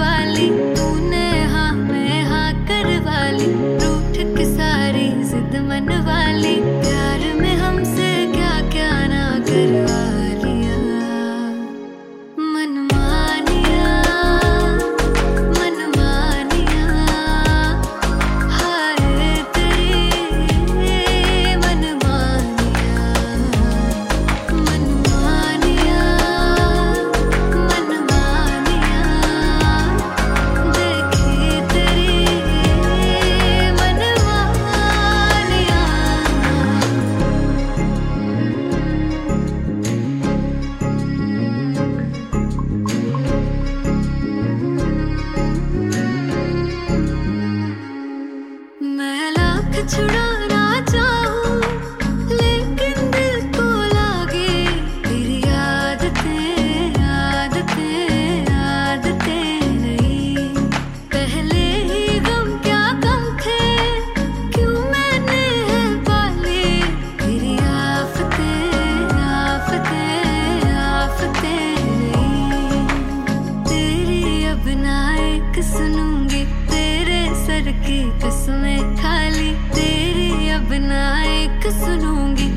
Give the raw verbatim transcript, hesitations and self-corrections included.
वाली, तूने हाँ मैं हाँ करवा ली, रूठ के सारी जिद मन वाली, प्यार में हमसे क्या क्या ना करवा लिया। मन मानिया मन मानिया हाय तेरी मन मानिया। मन मानिया मन मानिया देखी तेरी मन मानिया। मैं लाख छुड़ाना चाहूं लेकिन दिल को लागे तेरी आदतें आदतें आदतें नहीं। पहले ही गम क्या गम थे, क्यों मैंने है पाले तेरी आफतें आफतें आफतें नहीं। तेरी अब ना एक सुनूंगी, तेरे सर की कसमें खाली, तेरी अब ना एक सुनूंगी,